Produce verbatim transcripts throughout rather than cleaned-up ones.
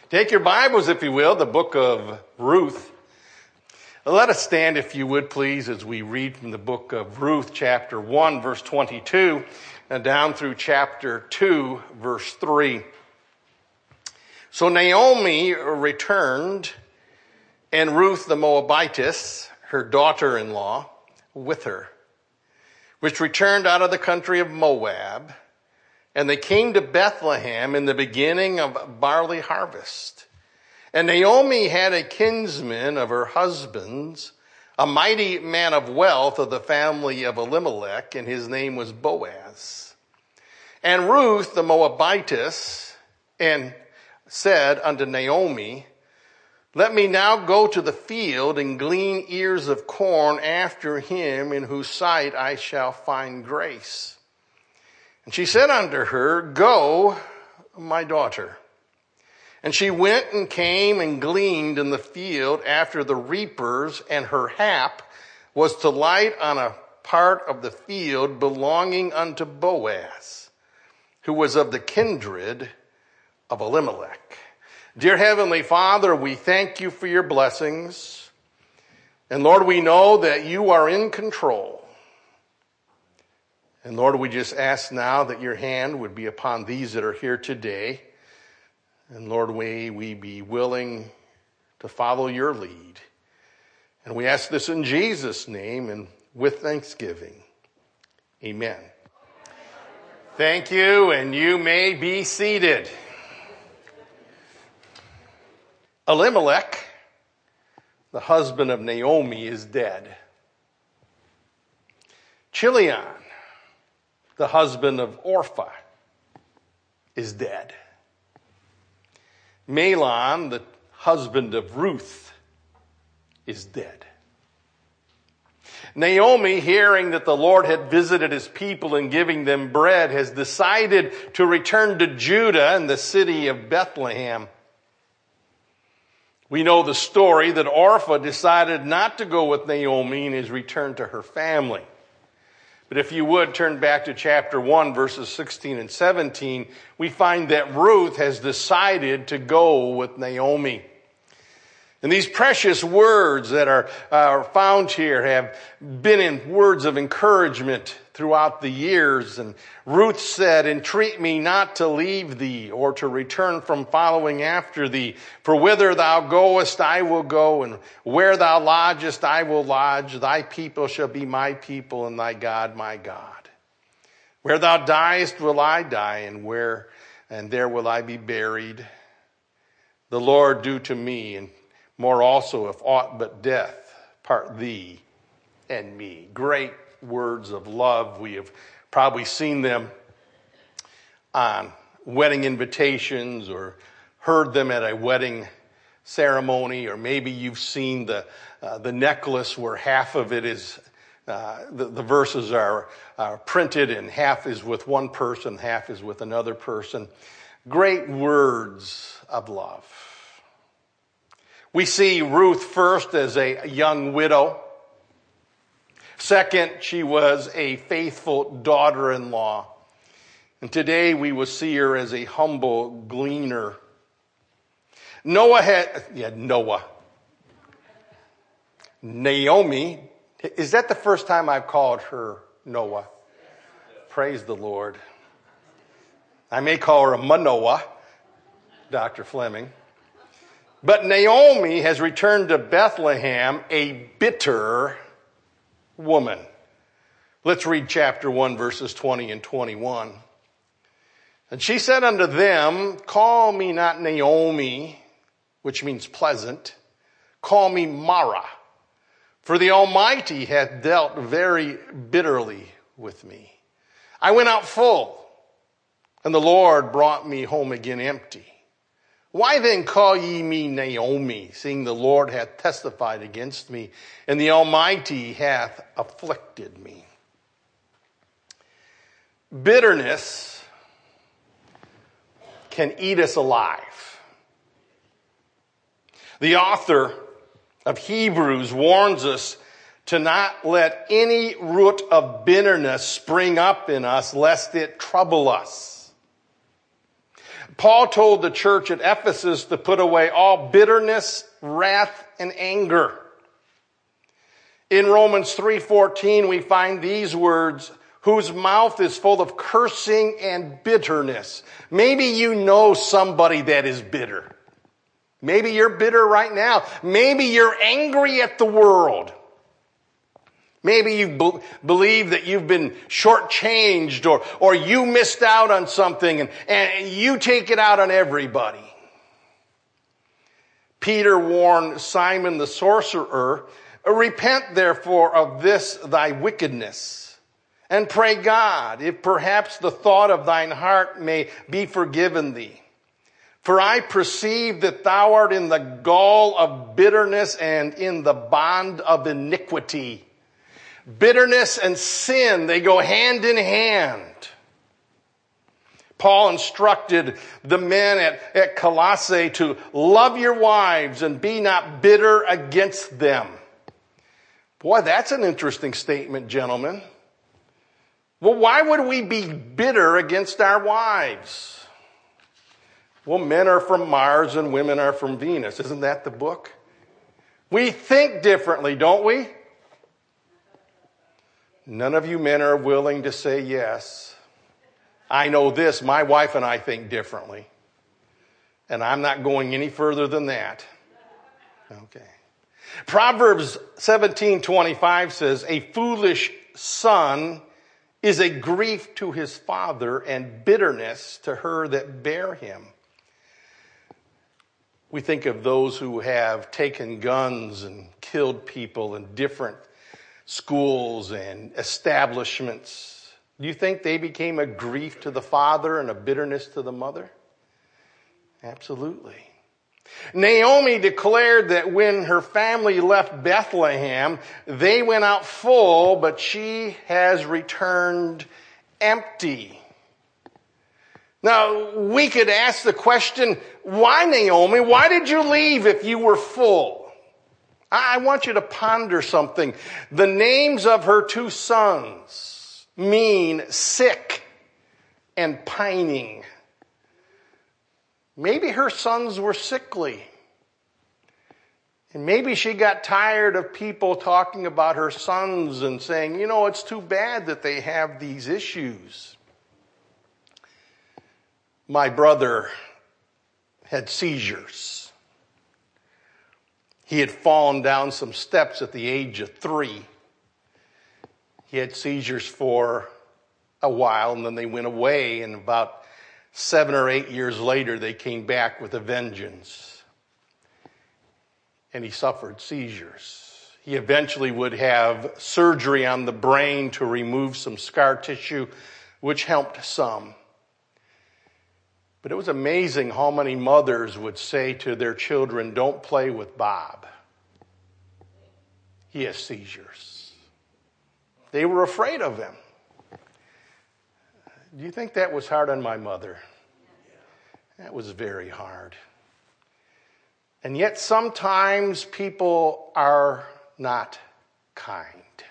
Take your Bibles, if you will, the book of Ruth. Let us stand, if you would, please, as we read from the book of Ruth, chapter one, verse twenty-two, and down through chapter two, verse three. So Naomi returned, and Ruth the Moabitess, her daughter-in-law, with her, which returned out of the country of Moab. And they came to Bethlehem in the beginning of barley harvest. And Naomi had a kinsman of her husband's, a mighty man of wealth of the family of Elimelech, and his name was Boaz. And Ruth the Moabitess and said unto Naomi, Let me now go to the field and glean ears of corn after him in whose sight I shall find grace. And she said unto her, Go, my daughter. And she went and came and gleaned in the field after the reapers, and her hap was to light on a part of the field belonging unto Boaz, who was of the kindred of Elimelech. Dear Heavenly Father, we thank you for your blessings. And Lord, we know that you are in control. And Lord, we just ask now that your hand would be upon these that are here today. And Lord, may we be willing to follow your lead. And we ask this in Jesus' name and with thanksgiving. Amen. Thank you, and you may be seated. Elimelech, the husband of Naomi, is dead. Chilion, the husband of Orpah, is dead. Mahlon, the husband of Ruth, is dead. Naomi, hearing that the Lord had visited his people and giving them bread, has decided to return to Judah and the city of Bethlehem. We know the story that Orpah decided not to go with Naomi and is returned to her family. But if you would turn back to chapter one, verses sixteen and seventeen, we find that Ruth has decided to go with Naomi. And these precious words that are, are found here have been in words of encouragement throughout the years. And Ruth said, Entreat me not to leave thee or to return from following after thee. For whither thou goest, I will go, and where thou lodgest, I will lodge. Thy people shall be my people, and thy God my God. Where thou diest will I die, and where and there will I be buried. The Lord do to me, and more also, if aught but death part thee and me. Great words of love. We have probably seen them on wedding invitations or heard them at a wedding ceremony, or maybe you've seen the uh, the necklace where half of it is, uh, the, the verses are, are printed and half is with one person, half is with another person. Great words of love. We see Ruth first as a young widow. Second, she was a faithful daughter-in-law. And today we will see her as a humble gleaner. Noah had, yeah, Noah. Naomi, is that the first time I've called her Noah? Praise the Lord. I may call her a Manoah, Doctor Fleming. But Naomi has returned to Bethlehem a bitter woman. Let's read chapter one, verses twenty and twenty-one. And she said unto them, Call me not Naomi, which means pleasant. Call me Mara, for the Almighty hath dealt very bitterly with me. I went out full, and the Lord brought me home again empty. Why then call ye me Naomi, seeing the Lord hath testified against me, and the Almighty hath afflicted me? Bitterness can eat us alive. The author of Hebrews warns us to not let any root of bitterness spring up in us, lest it trouble us. Paul told the church at Ephesus to put away all bitterness, wrath, and anger. In Romans three fourteen, we find these words, whose mouth is full of cursing and bitterness. Maybe you know somebody that is bitter. Maybe you're bitter right now. Maybe you're angry at the world. Maybe you be- believe that you've been shortchanged or, or you missed out on something and, and you take it out on everybody. Peter warned Simon the sorcerer, repent therefore of this thy wickedness, and pray God, if perhaps the thought of thine heart may be forgiven thee. For I perceive that thou art in the gall of bitterness and in the bond of iniquity. Bitterness and sin, they go hand in hand. Paul instructed the men at, at Colossae to love your wives and be not bitter against them. Boy, that's an interesting statement, gentlemen. Well, why would we be bitter against our wives? Well, men are from Mars and women are from Venus. Isn't that the book? We think differently, don't we? None of you men are willing to say yes. I know this, my wife and I think differently. And I'm not going any further than that. Okay. Proverbs seventeen twenty-five says, a foolish son is a grief to his father and bitterness to her that bare him. We think of those who have taken guns and killed people in different schools and establishments. Do you think they became a grief to the father and a bitterness to the mother? Absolutely. Naomi declared that when her family left Bethlehem, they went out full, but she has returned empty. Now, we could ask the question, why, Naomi? Why did you leave if you were full? I want you to ponder something. The names of her two sons mean sick and pining. Maybe her sons were sickly. And maybe she got tired of people talking about her sons and saying, you know, it's too bad that they have these issues. My brother had seizures. He had fallen down some steps at the age of three. He had seizures for a while and then they went away, and about seven or eight years later they came back with a vengeance. And he suffered seizures. He eventually would have surgery on the brain to remove some scar tissue, which helped some. But it was amazing how many mothers would say to their children, don't play with Bob. He has seizures. They were afraid of him. Do you think that was hard on my mother? That was very hard. And yet sometimes people are not kind.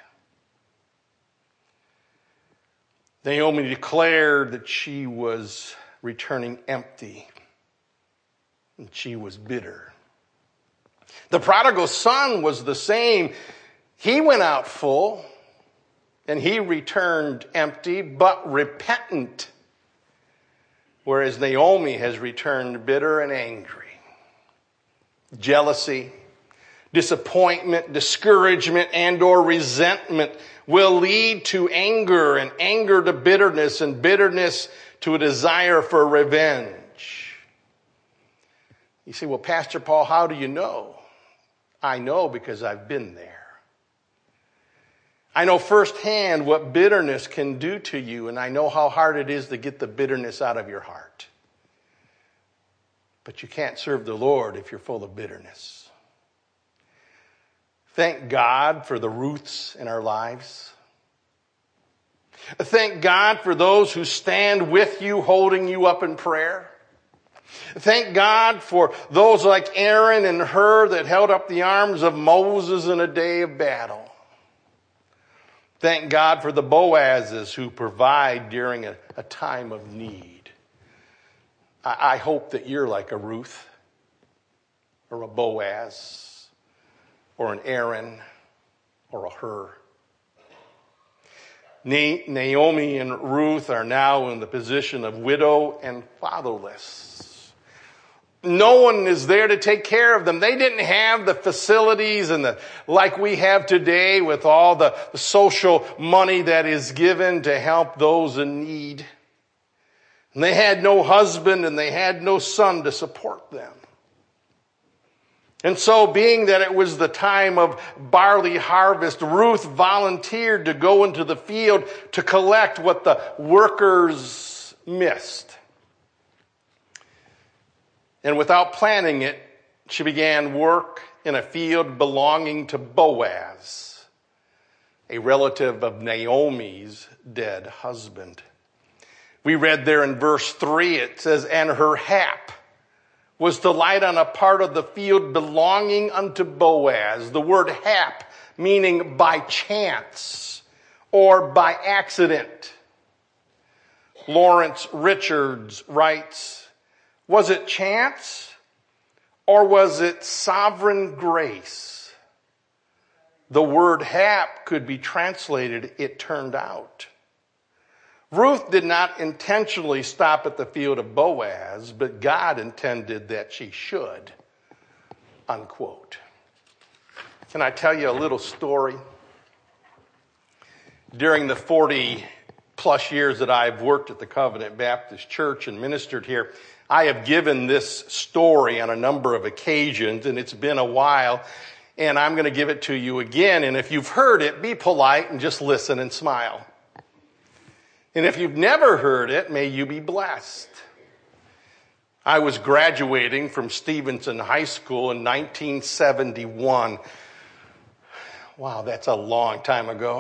Naomi declared that she was returning empty, and she was bitter. The prodigal son was the same. He went out full, and he returned empty, but repentant, whereas Naomi has returned bitter and angry. Jealousy, disappointment, discouragement, and or resentment will lead to anger, and anger to bitterness, and bitterness to a desire for revenge. You say, well, Pastor Paul, how do you know? I know because I've been there. I know firsthand what bitterness can do to you, and I know how hard it is to get the bitterness out of your heart. But you can't serve the Lord if you're full of bitterness. Thank God for the Ruths in our lives. Thank God for those who stand with you, holding you up in prayer. Thank God for those like Aaron and Hur that held up the arms of Moses in a day of battle. Thank God for the Boazes who provide during a, a time of need. I, I hope that you're like a Ruth or a Boaz or an Aaron or a Hur. Naomi and Ruth are now in the position of widow and fatherless. No one is there to take care of them. They didn't have the facilities and the, like we have today with all the, the social money that is given to help those in need. And they had no husband and they had no son to support them. And so, being that it was the time of barley harvest, Ruth volunteered to go into the field to collect what the workers missed. And without planning it, she began work in a field belonging to Boaz, a relative of Naomi's dead husband. We read there in verse three, it says, and her hap was to light on a part of the field belonging unto Boaz. The word hap meaning by chance or by accident. Lawrence Richards writes, was it chance or was it sovereign grace? The word hap could be translated, it turned out. Ruth did not intentionally stop at the field of Boaz, but God intended that she should, unquote. Can I tell you a little story? During the forty plus years that I've worked at the Covenant Baptist Church and ministered here, I have given this story on a number of occasions, and it's been a while, and I'm going to give it to you again. And if you've heard it, be polite and just listen and smile. And if you've never heard it, may you be blessed. I was graduating from Stevenson High School in nineteen seventy-one. Wow, that's a long time ago.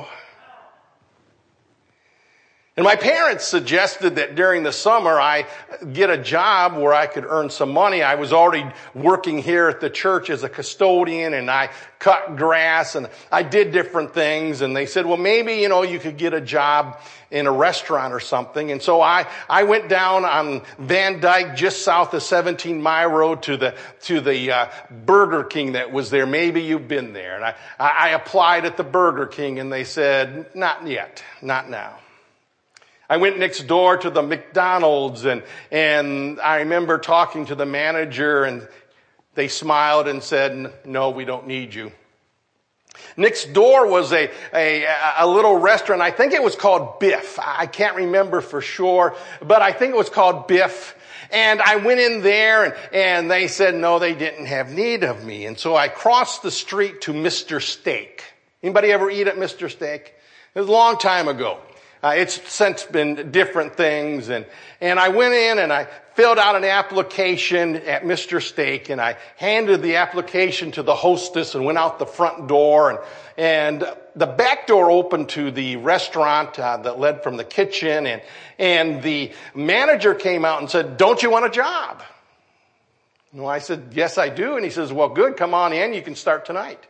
And my parents suggested that during the summer I get a job where I could earn some money. I was already working here at the church as a custodian, and I cut grass and I did different things. And they said, well, maybe, you know, you could get a job in a restaurant or something. And so I, I went down on Van Dyke just south of seventeen Mile Road to the, to the, uh, Burger King that was there. Maybe you've been there. And I, I applied at the Burger King and they said, not yet, not now. I went next door to the McDonald's and, and I remember talking to the manager and they smiled and said, no, we don't need you. Next door was a, a, a little restaurant. I think it was called Biff. I can't remember for sure, but I think it was called Biff. And I went in there and, and they said, no, they didn't have need of me. And so I crossed the street to Mister Steak. Anybody ever eat at Mister Steak? It was a long time ago. Uh, it's since been different things. And, and I went in and I filled out an application at Mister Steak and I handed the application to the hostess and went out the front door. And, and the back door opened to the restaurant uh, that led from the kitchen. And, and the manager came out and said, don't you want a job? Well, I said, yes, I do. And he says, well, good, come on in. You can start tonight.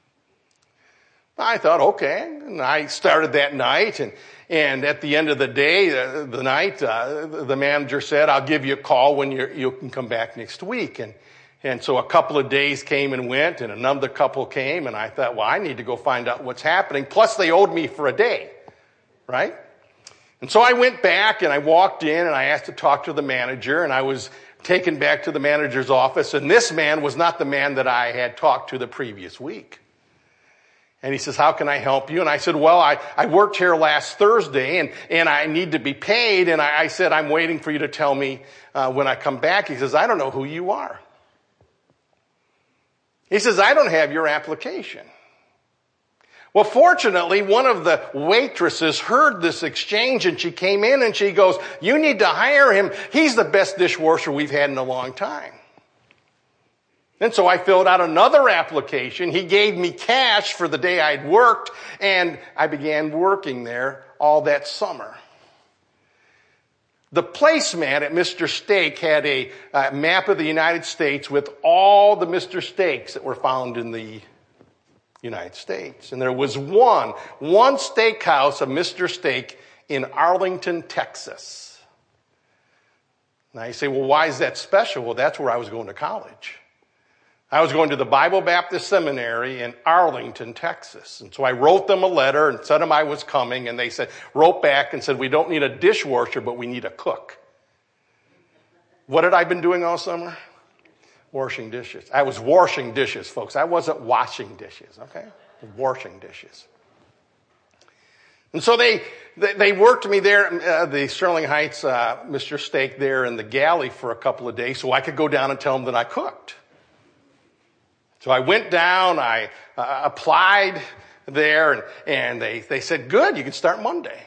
I thought, okay. And I started that night. And And at the end of the day, uh, the night, uh, the manager said, I'll give you a call when you're, you can come back next week. And, and so a couple of days came and went and another couple came and I thought, well, I need to go find out what's happening. Plus they owed me for a day, right? And so I went back and I walked in and I asked to talk to the manager and I was taken back to the manager's office. And this man was not the man that I had talked to the previous week. And he says, how can I help you? And I said, well, I, I worked here last Thursday and, and I need to be paid. And I, I said, I'm waiting for you to tell me uh, when I come back. He says, I don't know who you are. He says, I don't have your application. Well, fortunately, one of the waitresses heard this exchange and she came in and she goes, you need to hire him. He's the best dishwasher we've had in a long time. And so I filled out another application. He gave me cash for the day I'd worked, and I began working there all that summer. The placemat at Mister Steak had a uh, map of the United States with all the Mister Steaks that were found in the United States. And there was one, one steakhouse of Mister Steak in Arlington, Texas. Now you say, well, why is that special? Well, that's where I was going to college. I was going to the Bible Baptist Seminary in Arlington, Texas. And so I wrote them a letter and said them I was coming, and they said, wrote back and said, we don't need a dishwasher, but we need a cook. What had I been doing all summer? Washing dishes. I was washing dishes, folks. I wasn't washing dishes, okay? Washing dishes. And so they they, they worked me there at uh, the Sterling Heights, uh, Mister Steak there in the galley for a couple of days so I could go down and tell them that I cooked. So I went down, I uh, applied there, and, and they, they said, good, you can start Monday.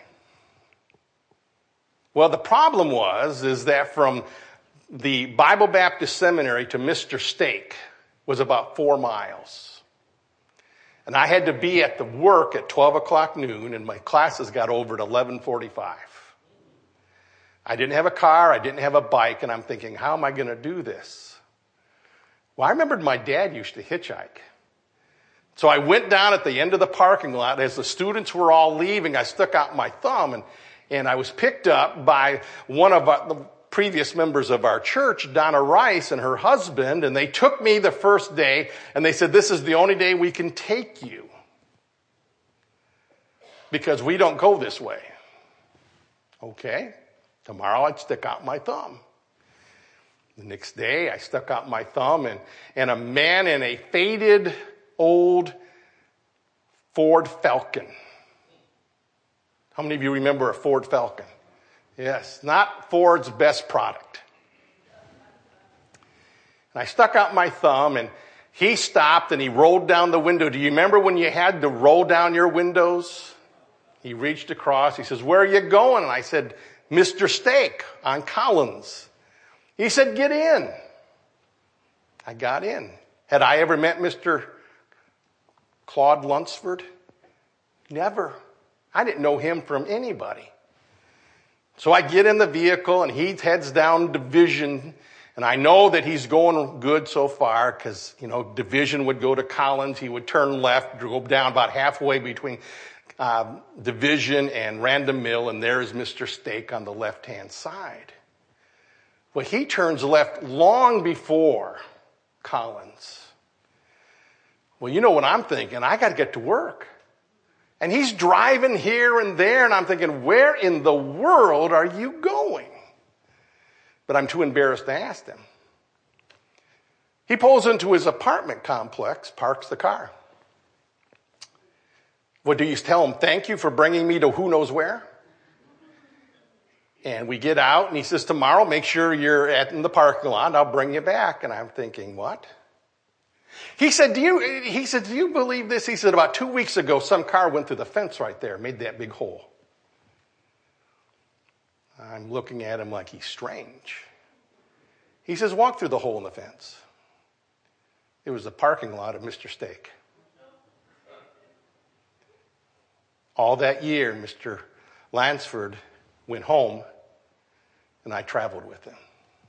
Well, the problem was, is that from the Bible Baptist Seminary to Mister Steak was about four miles. And I had to be at the work at twelve o'clock noon, and my classes got over at eleven forty-five. I didn't have a car, I didn't have a bike, and I'm thinking, how am I going to do this? Well, I remembered my dad used to hitchhike. So I went down at the end of the parking lot. As the students were all leaving, I stuck out my thumb, and, and I was picked up by one of our, the previous members of our church, Donna Rice, and her husband, and they took me the first day, and they said, this is the only day we can take you because we don't go this way. Okay, tomorrow I'd stick out my thumb. The next day I stuck out my thumb, and, and a man in a faded old Ford Falcon. How many of you remember a Ford Falcon? Yes, not Ford's best product. And I stuck out my thumb, and he stopped, and he rolled down the window. Do you remember when you had to roll down your windows? He reached across. He says, where are you going? And I said, Mister Steak on Collins. He said, get in. I got in. Had I ever met Mister Claude Lunsford? Never. I didn't know him from anybody. So I get in the vehicle, and he heads down Division, and I know that he's going good so far because, you know, Division would go to Collins. He would turn left, go down about halfway between uh, Division and Random Mill, and there is Mister Steak on the left-hand side. Well, he turns left long before Collins. Well, you know what I'm thinking. I got to get to work. And he's driving here and there, and I'm thinking, where in the world are you going? But I'm too embarrassed to ask him. He pulls into his apartment complex, parks the car. What do you tell him? Thank you for bringing me to who knows where? And we get out, and he says, tomorrow, make sure you're at in the parking lot, I'll bring you back. And I'm thinking, what? He said, do you, he said, do you believe this? He said, about two weeks ago, some car went through the fence right there, made that big hole. I'm looking at him like he's strange. He says, walk through the hole in the fence. It was the parking lot of Mister Steak. All that year, Mister Lansford went home, and I traveled with him.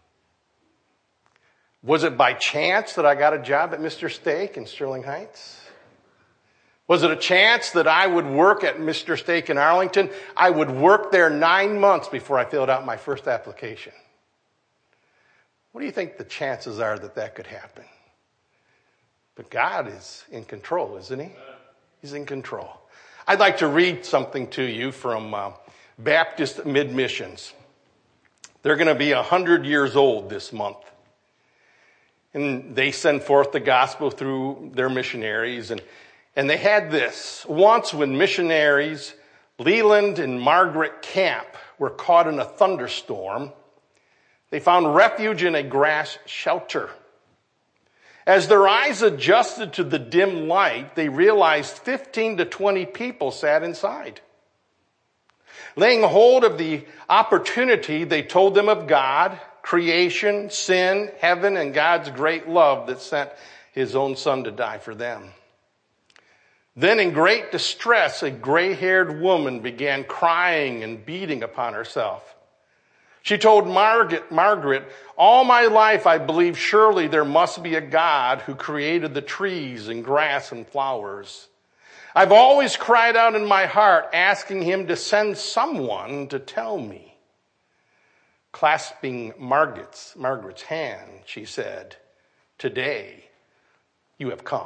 Was it by chance that I got a job at Mister Steak in Sterling Heights? Was it a chance that I would work at Mister Steak in Arlington? I would work there nine months before I filled out my first application. What do you think the chances are that that could happen? But God is in control, isn't he? He's in control. I'd like to read something to you from uh, Baptist Mid-Missions. They're going to be one hundred years old this month. And they send forth the gospel through their missionaries. And, and they had this. Once when missionaries Leland and Margaret Camp were caught in a thunderstorm, they found refuge in a grass shelter. As their eyes adjusted to the dim light, they realized fifteen to twenty people sat inside. Laying hold of the opportunity, they told them of God, creation, sin, heaven, and God's great love that sent his own son to die for them. Then in great distress, a gray-haired woman began crying and beating upon herself. She told Margaret, Margaret, all my life I believe surely there must be a God who created the trees and grass and flowers. I've always cried out in my heart, asking him to send someone to tell me. Clasping Margaret's, Margaret's hand, she said, "Today you have come."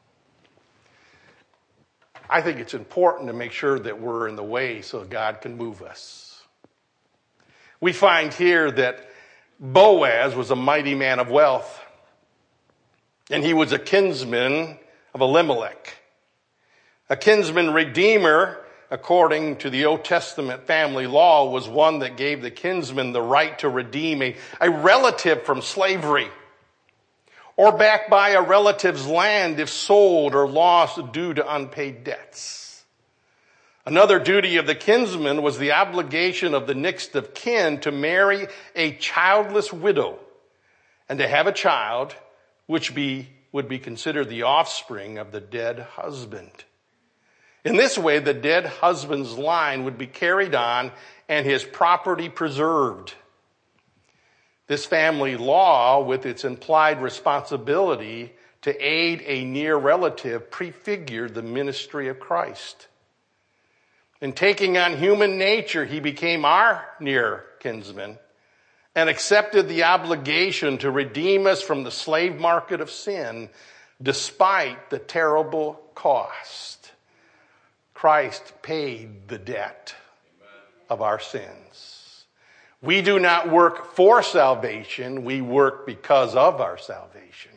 I think it's important to make sure that we're in the way so God can move us. We find here that Boaz was a mighty man of wealth, and he was a kinsman of Elimelech. A kinsman redeemer, according to the Old Testament family law, was one that gave the kinsman the right to redeem a, a relative from slavery, or back by a relative's land if sold or lost due to unpaid debts. Another duty of the kinsman was the obligation of the next of kin to marry a childless widow and to have a child which be, would be considered the offspring of the dead husband. In this way, the dead husband's line would be carried on and his property preserved. This family law, with its implied responsibility to aid a near relative, prefigured the ministry of Christ. In taking on human nature, he became our near kinsman and accepted the obligation to redeem us from the slave market of sin, despite the terrible cost. Christ paid the debt of our sins. We do not work for salvation, we work because of our salvation.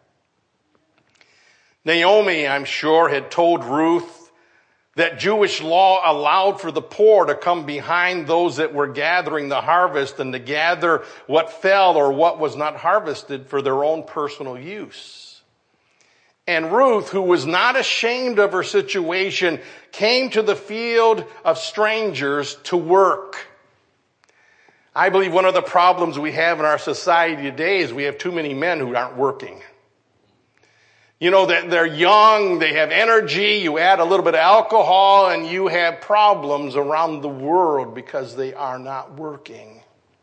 Naomi, I'm sure, had told Ruth that Jewish law allowed for the poor to come behind those that were gathering the harvest and to gather what fell or what was not harvested for their own personal use. And Ruth, who was not ashamed of her situation, came to the field of strangers to work. I believe one of the problems we have in our society today is we have too many men who aren't working. You know, they're young, they have energy, you add a little bit of alcohol, and you have problems around the world because they are not working.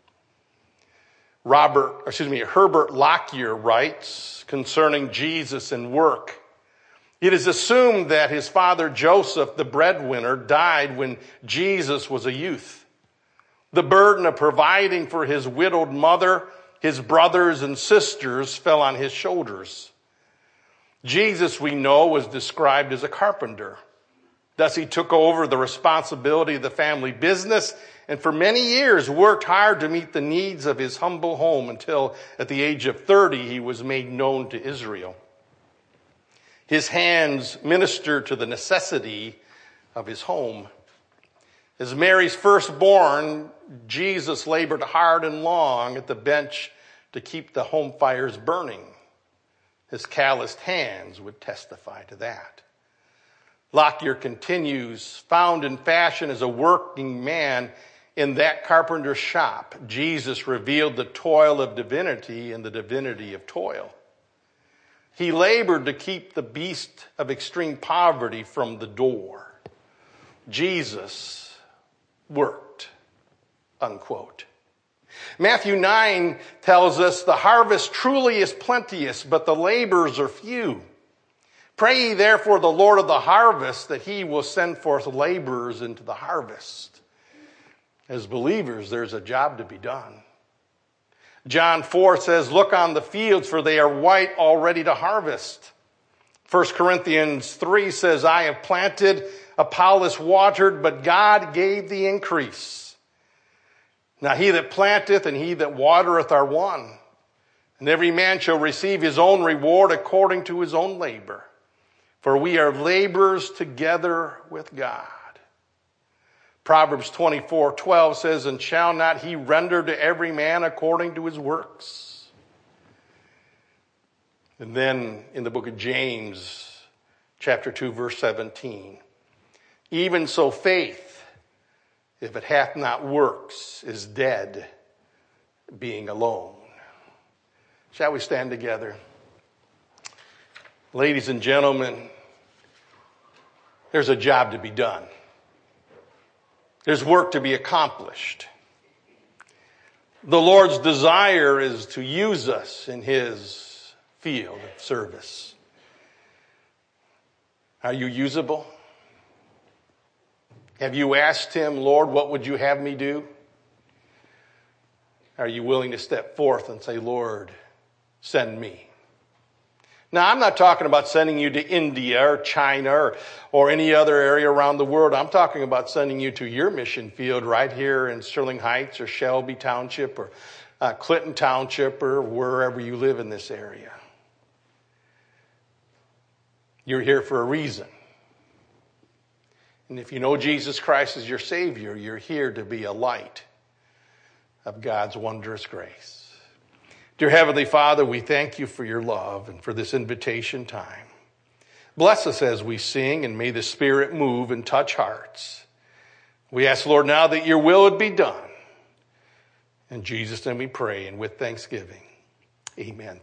Robert, excuse me, Herbert Lockyer writes concerning Jesus and work, "It is assumed that his father Joseph, the breadwinner, died when Jesus was a youth. The burden of providing for his widowed mother, his brothers and sisters fell on his shoulders. Jesus, we know, was described as a carpenter. Thus he took over the responsibility of the family business and for many years worked hard to meet the needs of his humble home until at the age of thirty he was made known to Israel. His hands ministered to the necessity of his home. As Mary's firstborn, Jesus labored hard and long at the bench to keep the home fires burning. His calloused hands would testify to that." Lockyer continues, "Found in fashion as a working man in that carpenter's shop, Jesus revealed the toil of divinity and the divinity of toil. He labored to keep the beast of extreme poverty from the door. Jesus worked," unquote. Matthew nine tells us the harvest truly is plenteous, but the laborers are few. Pray ye therefore the Lord of the harvest that he will send forth laborers into the harvest. As believers, there's a job to be done. John four says, "Look on the fields, for they are white, already to harvest." First Corinthians three says, "I have planted, Apollos watered, but God gave the increase. Now he that planteth and he that watereth are one, and every man shall receive his own reward according to his own labor. For we are laborers together with God." Proverbs twenty-four twelve says, "And shall not he render to every man according to his works?" And then in the book of James, chapter two, verse seventeen, "Even so faith, if it hath not works, is dead, being alone." Shall we stand together? Ladies and gentlemen, there's a job to be done. There's work to be accomplished. The Lord's desire is to use us in his field of service. Are you usable? Have you asked him, "Lord, what would you have me do?" Are you willing to step forth and say, Lord, send me? Now, I'm not talking about sending you to India or China or, or any other area around the world. I'm talking about sending you to your mission field right here in Sterling Heights or Shelby Township or uh, Clinton Township or wherever you live in this area. You're here for a reason. And if you know Jesus Christ as your Savior, you're here to be a light of God's wondrous grace. Dear Heavenly Father, we thank you for your love and for this invitation time. Bless us as we sing, and may the Spirit move and touch hearts. We ask, Lord, now that your will would be done. In Jesus' name we pray, and with thanksgiving, amen.